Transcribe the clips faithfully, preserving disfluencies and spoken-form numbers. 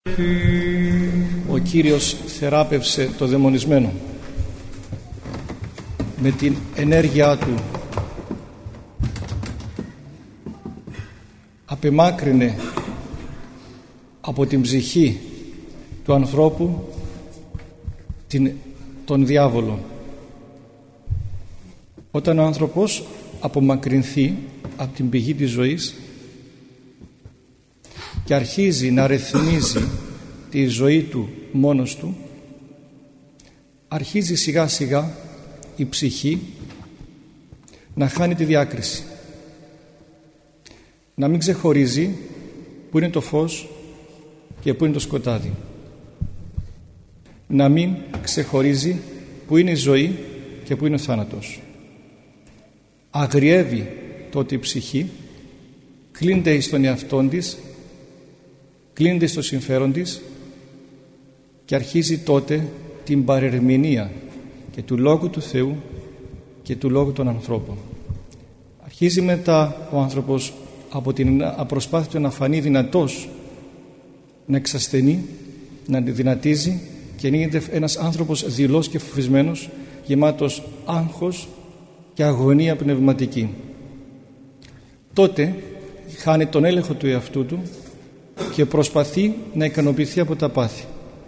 Ο Κύριος θεράπευσε το δαιμονισμένο με την ενέργειά Του. Απεμάκρυνε από την ψυχή του ανθρώπου την, τον διάβολο. Όταν ο άνθρωπος απομακρυνθεί από την πηγή της ζωής και αρχίζει να ρυθμίζει τη ζωή του μόνος του, αρχίζει σιγά σιγά η ψυχή να χάνει τη διάκριση, να μην ξεχωρίζει που είναι το φως και που είναι το σκοτάδι, να μην ξεχωρίζει που είναι η ζωή και που είναι ο θάνατος. Αγριεύει τότε η ψυχή, κλείνεται εις τον εαυτόν της, κλείνεται στο συμφέρον της και αρχίζει τότε την παρερμηνία και του Λόγου του Θεού και του Λόγου των ανθρώπων. Αρχίζει μετά ο άνθρωπος από την απροσπάθεια να φανεί δυνατός, να εξασθενεί, να δυνατίζει και γίνεται ένας άνθρωπος δειλός και φοβισμένος, γεμάτος άγχος και αγωνία πνευματική. Τότε χάνει τον έλεγχο του εαυτού του και προσπαθεί να ικανοποιηθεί από τα πάθη,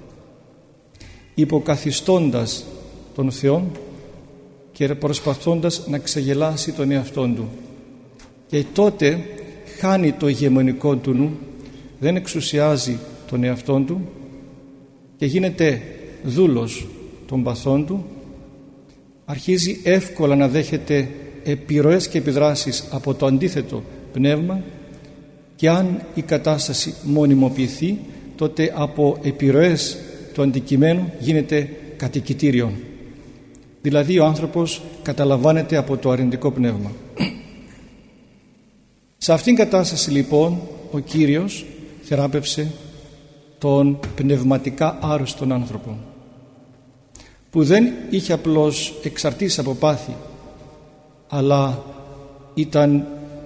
υποκαθιστώντας τον Θεό και προσπαθώντας να ξεγελάσει τον εαυτόν του. Και τότε χάνει το ηγεμονικό του νου, δεν εξουσιάζει τον εαυτόν του και γίνεται δούλος των παθών του, αρχίζει εύκολα να δέχεται επιρροές και επιδράσεις από το αντίθετο πνεύμα και αν η κατάσταση μονιμοποιηθεί, τότε από επιρροές του αντικειμένου γίνεται κατοικητήριο. Δηλαδή ο άνθρωπος καταλαμβάνεται από το αρνητικό πνεύμα. Σε αυτήν την κατάσταση λοιπόν ο Κύριος θεράπευσε τον πνευματικά άρρωστον άνθρωπο, που δεν είχε απλώς εξαρτήσει από πάθη, αλλά ήταν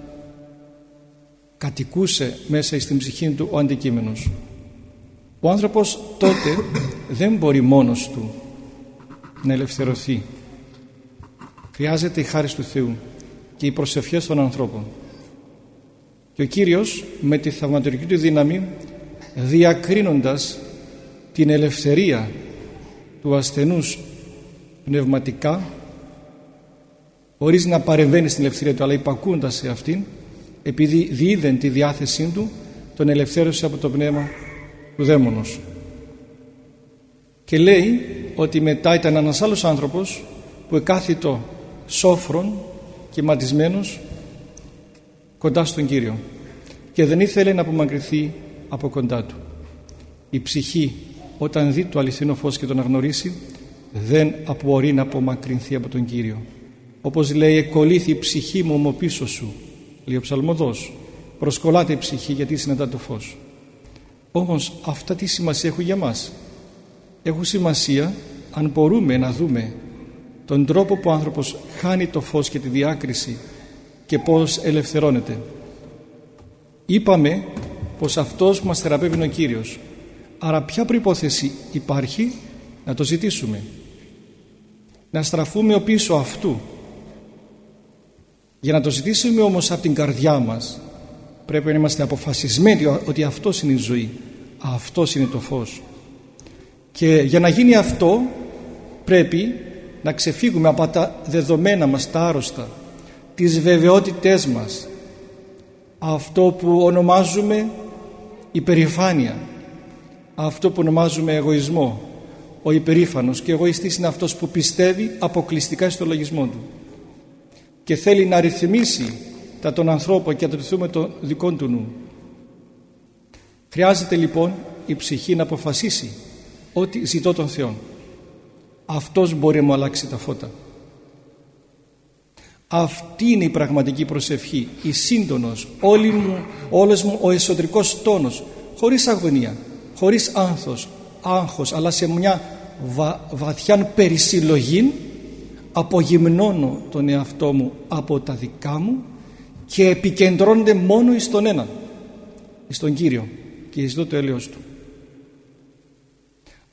κατοικούσε μέσα στην ψυχή του ο αντικείμενος. Ο άνθρωπος τότε δεν μπορεί μόνος του να ελευθερωθεί. Χρειάζεται η χάρις του Θεού και οι προσευχές των ανθρώπων. Και ο Κύριος με τη θαυματουργική του δύναμη, διακρίνοντας την ελευθερία του ασθενούς πνευματικά, χωρίς να παρεμβαίνει στην ελευθερία του αλλά υπακούοντας σε αυτήν, επειδή διείδεν τη διάθεσή του, τον ελευθέρωσε από το πνεύμα του δαίμονος. Και λέει ότι μετά ήταν ένας άλλος άνθρωπος που εκάθιτο σόφρον και ματισμένος κοντά στον Κύριο και δεν ήθελε να απομακρυνθεί από κοντά του. Η ψυχή όταν δει το αληθινό φως και τον αγνωρίσει, δεν μπορεί να απομακρυνθεί από τον Κύριο. Όπως λέει, εκκολλήθη η ψυχή μου ομο πίσω σου, λέει ο ψαλμοδός. Προσκολάται η ψυχή γιατί συναντά το φως. Όμως αυτά τι σημασία έχουν για μας? Έχουν σημασία αν μπορούμε να δούμε τον τρόπο που ο άνθρωπος χάνει το φως και τη διάκριση και πώς ελευθερώνεται. Είπαμε πως αυτός που μας θεραπεύει είναι ο Κύριος. Άρα ποια προϋπόθεση υπάρχει? Να το ζητήσουμε, να στραφούμε ο πίσω αυτού. Για να το ζητήσουμε όμως από την καρδιά μας, πρέπει να είμαστε αποφασισμένοι ότι αυτός είναι η ζωή, αυτός είναι το φως. Και για να γίνει αυτό πρέπει να ξεφύγουμε από τα δεδομένα μας, τα άρρωστα, τις βεβαιότητές μας, αυτό που ονομάζουμε υπερηφάνεια, αυτό που ονομάζουμε εγωισμό. Ο υπερήφανος και εγωιστής είναι αυτός που πιστεύει αποκλειστικά στο λογισμό του και θέλει να ρυθμίσει τα των ανθρώπων και να το το δικό του νου. Χρειάζεται λοιπόν η ψυχή να αποφασίσει ότι ζητώ τον Θεό. Αυτός μπορεί να μου αλλάξει τα φώτα. Αυτή είναι η πραγματική προσευχή, η σύντονος, όλη μου, όλος μου ο εσωτερικός τόνος, χωρίς αγωνία, χωρίς άνθος, άγχος, αλλά σε μια βα, βαθιά περισυλλογή απογυμνώνω τον εαυτό μου από τα δικά μου και επικεντρώνονται μόνο εις τον έναν, εις τον Κύριο, και ζητώ το έλεος Του.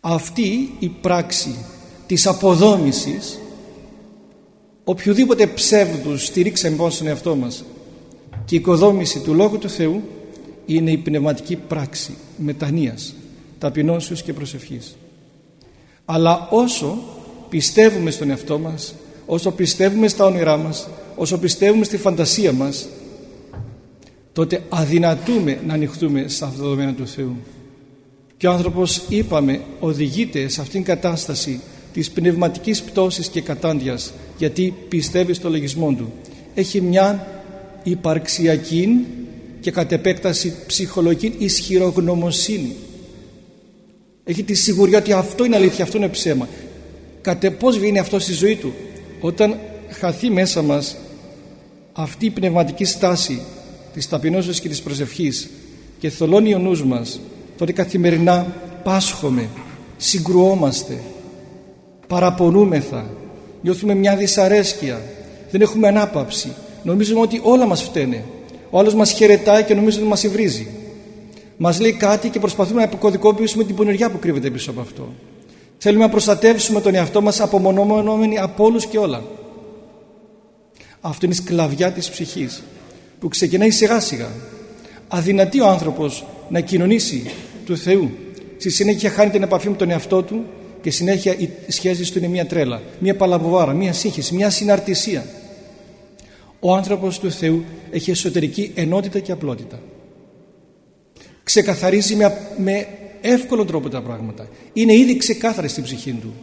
Αυτή η πράξη της αποδόμησης οποιοδήποτε ψεύδους στηρίξαμε πάνω στον εαυτό μας και η οικοδόμηση του Λόγου του Θεού είναι η πνευματική πράξη μετανοίας, ταπεινώσεως και προσευχής. Αλλά όσο πιστεύουμε στον εαυτό μας, όσο πιστεύουμε στα όνειρά μας, όσο πιστεύουμε στη φαντασία μας, τότε αδυνατούμε να ανοιχτούμε στα δεδομένα του Θεού. Και ο άνθρωπος, είπαμε, οδηγείται σε αυτήν την κατάσταση της πνευματικής πτώσης και κατάντιας, γιατί πιστεύει στο λογισμό του. Έχει μια υπαρξιακή και κατ' επέκταση ψυχολογική ισχυρογνωμοσύνη. Έχει τη σιγουριά ότι αυτό είναι αλήθεια, αυτό είναι ψέμα. Κατ' πώς βγαίνει αυτό στη ζωή του? Όταν χαθεί μέσα μας αυτή η πνευματική στάση της ταπεινώσεως και της προσευχής και θολώνει ο νους μας, τότε καθημερινά πάσχομαι, συγκρουόμαστε, παραπονούμεθα, νιώθουμε μια δυσαρέσκεια, δεν έχουμε ανάπαυση, νομίζουμε ότι όλα μας φταίνε. Ο άλλος μας χαιρετάει και νομίζει ότι μας υβρίζει. Μας λέει κάτι και προσπαθούμε να αποκωδικοποιήσουμε την πονηριά που κρύβεται πίσω από αυτό. Θέλουμε να προστατεύσουμε τον εαυτό μας απομονωμένοι από όλους και όλα. Αυτό είναι η σκλαβιά της ψυχής που ξεκινάει σιγά σιγά. Αδυνατεί ο άνθρωπος να κοινωνήσει του Θεού. Στη συνέχεια χάνει την επαφή με τον εαυτό του και συνέχεια οι σχέσεις του είναι μια τρέλα, μια παλαβοβάρα, μια σύγχυση, μια συναρτησία. Ο άνθρωπος του Θεού έχει εσωτερική ενότητα και απλότητα. Ξεκαθαρίζει με, με εύκολο τρόπο τα πράγματα. Είναι ήδη ξεκάθαρα στην ψυχή του.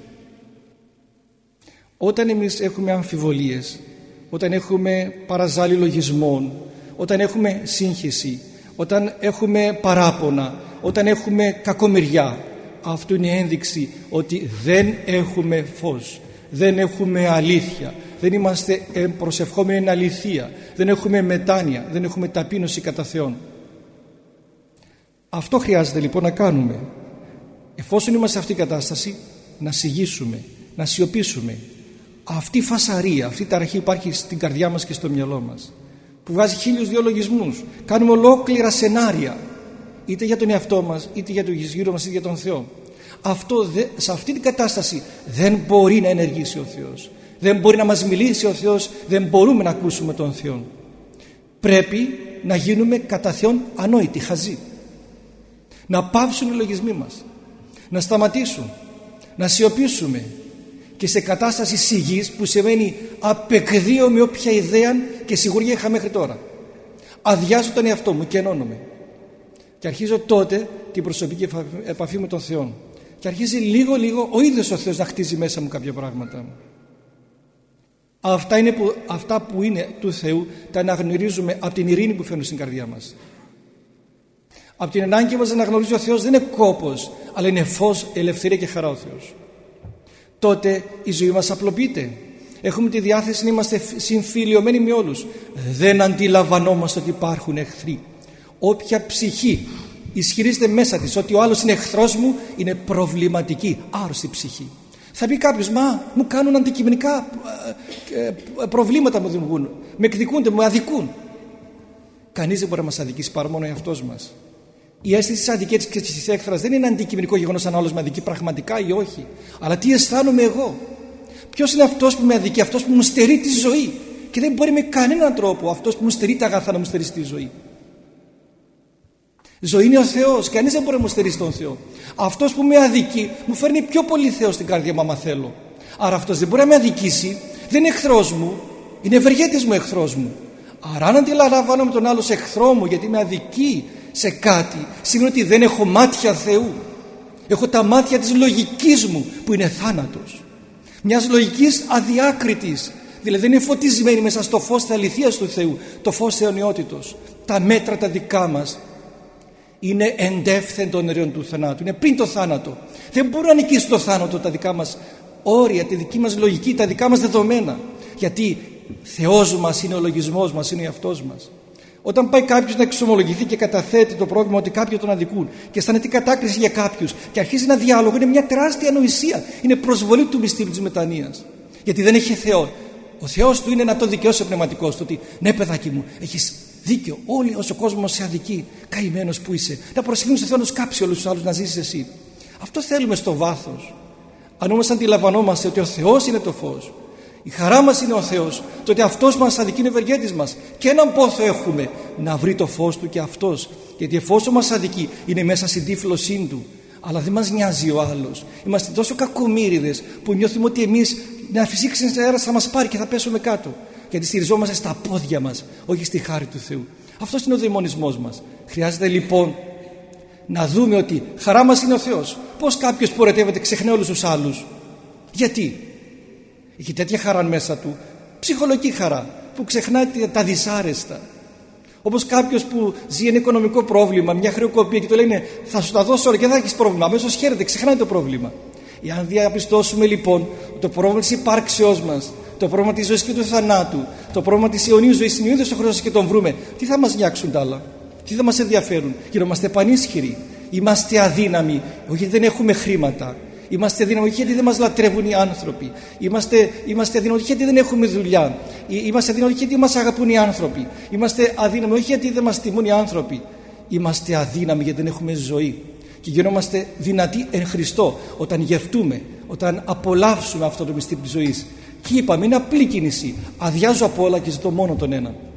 Όταν εμείς έχουμε αμφιβολίες, όταν έχουμε παραζάλι λογισμών, όταν έχουμε σύγχυση, όταν έχουμε παράπονα, όταν έχουμε κακομοιριά, αυτό είναι ένδειξη ότι δεν έχουμε φως, δεν έχουμε αλήθεια, δεν είμαστε προσευχόμενοι εν αληθεία, δεν έχουμε μετάνοια, δεν έχουμε ταπείνωση κατά Θεόν. Αυτό χρειάζεται λοιπόν να κάνουμε. Εφόσον είμαστε σε αυτή την κατάσταση, να σιγήσουμε, να σιωπήσουμε. Αυτή η φασαρία, αυτή η ταραχή υπάρχει στην καρδιά μας και στο μυαλό μας, που βγάζει χίλιους δυο λογισμούς. Κάνουμε ολόκληρα σενάρια, είτε για τον εαυτό μας, είτε για τον γύρω μας, είτε για τον Θεό. Αυτό, σε αυτή την κατάσταση δεν μπορεί να ενεργήσει ο Θεός. Δεν μπορεί να μας μιλήσει ο Θεός, δεν μπορούμε να ακούσουμε τον Θεό. Πρέπει να γίνουμε κατά Θεόν ανόητοι, χαζοί. Να πάυσουν οι λογισμοί μας, να σταματήσουν, να σιωπήσουμε και σε κατάσταση σιγής, που σημαίνει απεκδίω με όποια ιδέα και σιγουριά είχα μέχρι τώρα. Αδειάζω τον εαυτό μου και ενώνομαι και αρχίζω τότε την προσωπική επαφή με τον Θεό και αρχίζει λίγο λίγο ο ίδιος ο Θεός να χτίζει μέσα μου κάποια πράγματα. Αυτά, είναι που, αυτά που είναι του Θεού τα αναγνωρίζουμε από την ειρήνη που φέρνουν στην καρδιά μας. Από την ανάγκη μας να αναγνωρίζει ο Θεός δεν είναι κόπος, αλλά είναι φως, ελευθερία και χαρά ο Θεός. Τότε η ζωή μας απλοποιείται. Έχουμε τη διάθεση να είμαστε συμφιλιωμένοι με όλους. Δεν αντιλαμβανόμαστε ότι υπάρχουν εχθροί. Όποια ψυχή ισχυρίζεται μέσα της ότι ο άλλος είναι εχθρός μου, είναι προβληματική, άρρωστη ψυχή. Θα πει κάποιος, μα μου κάνουν αντικειμενικά προβλήματα, μου δημιουργούν, με εκδικούνται, με αδικούν. Κανείς δεν μπορεί να μας αδικήσει παρά μόνο ο εαυτός μας. Η αίσθηση της αδικίας και της έκφρασης δεν είναι αντικειμενικό γεγονός αν άλλος με αδικεί πραγματικά ή όχι, αλλά τι αισθάνομαι εγώ. Ποιος είναι αυτός που με αδικεί? Αυτός που μου στερεί τη ζωή, και δεν μπορεί με κανέναν τρόπο αυτός που μου στερεί τα αγαθά να μου στερήσει τη ζωή. Ζωή είναι ο Θεός, κανείς δεν μπορεί να μου στερήσει τον Θεό. Αυτός που με αδικεί μου φέρνει πιο πολύ Θεό στην καρδιά μου άμα θέλω. Άρα αυτός δεν μπορεί να με αδικήσει, δεν είναι εχθρός μου, είναι ευεργέτης μου, εχθρός μου. Άρα αν αντιλαμβάνομαι τον άλλο σε εχθρό μου γιατί με αδικεί σε κάτι, σημαίνει ότι δεν έχω μάτια Θεού. Έχω τα μάτια της λογικής μου που είναι θάνατος, μιας λογικής αδιάκριτης, δηλαδή δεν είναι φωτισμένη μέσα στο φως της αληθείας του Θεού, το φως της αιωνιότητος. Τα μέτρα τα δικά μας είναι εντεύθεν των νεριών του θανάτου, είναι πριν το θάνατο. Δεν μπορούν να νικήσει το θάνατο τα δικά μας όρια, τη δική μας λογική, τα δικά μας δεδομένα, γιατί Θεός μας είναι ο λογισμός μας, είναι ο εαυτός μας. Όταν πάει κάποιος να εξομολογηθεί και καταθέτει το πρόβλημα ότι κάποιοι τον αδικούν και αισθάνεται κατάκριση για κάποιους και αρχίζει ένα διάλογο, είναι μια τεράστια ανοησία. Είναι προσβολή του μυστήριου της μετανοίας. Γιατί δεν έχει Θεό. Ο Θεός του είναι να το δικαιώσει ο πνευματικός του. Ότι ναι, παιδάκι μου, έχεις δίκιο. Όλοι όσο ο κόσμος σε αδικεί, καημένος που είσαι, να προσεγγίσεις στον Θεό να σκάψει όλους τους άλλους να ζήσεις εσύ. Αυτό θέλουμε στο βάθος. Αν όμως αντιλαμβανόμαστε ότι ο Θεός είναι το φως, η χαρά μας είναι ο Θεός, το ότι Αυτός μας αδικεί είναι ο ευεργέτης μας, και έναν πόθο έχουμε, να βρει το φως Του και Αυτός. Γιατί εφόσον μας αδικεί, είναι μέσα στην τύφλωσή Του, αλλά δεν μας νοιάζει ο άλλος. Είμαστε τόσο κακομοίριδες που νιώθουμε ότι εμείς να φυσήξει ένα αέρας θα μας πάρει και θα πέσουμε κάτω, γιατί στηριζόμαστε στα πόδια μας, όχι στη χάρη του Θεού. Αυτός είναι ο δαιμονισμός μας. Χρειάζεται λοιπόν να δούμε ότι χαρά μας είναι ο Θεός. Πώς κάποιος που ερωτεύεται ξεχνάει όλους τους άλλους? Γιατί? Έχει τέτοια χαρά μέσα του, ψυχολογική χαρά, που ξεχνάει τα δυσάρεστα. Όπως κάποιος που ζει ένα οικονομικό πρόβλημα, μια χρεοκοπία, και του λένε θα σου τα δώσω όλα και δεν θα έχεις πρόβλημα. Αμέσως χαίρεται, ξεχνάει το πρόβλημα. Εάν διαπιστώσουμε λοιπόν το πρόβλημα της υπάρξεώς μας, το πρόβλημα της ζωής και του θανάτου, το πρόβλημα της αιωνίου ζωής είναι ο ίδιος ο Χριστός και τον βρούμε, τι θα μας νοιάξουν τα άλλα? Τι θα μας ενδιαφέρουν? Γινόμαστε πανίσχυροι. Είμαστε αδύναμοι, όχι γιατί δεν έχουμε χρήματα. Είμαστε αδύναμοι όχι γιατί δεν μας λατρεύουν οι άνθρωποι. Είμαστε, είμαστε αδύναμοι όχι γιατί δεν έχουμε δουλειά. Είμαστε αδύναμοι όχι γιατί μας αγαπούν οι άνθρωποι. Είμαστε αδύναμοι όχι γιατί δεν μας τιμούν οι άνθρωποι. Είμαστε αδύναμοι γιατί δεν έχουμε ζωή. Και γινόμαστε δυνατοί εν Χριστώ όταν γευτούμε, όταν απολαύσουμε αυτό το μυστήριο της ζωής. Και είπαμε, είναι απλή κίνηση. Αδειάζω από όλα και ζητώ μόνο τον ένα.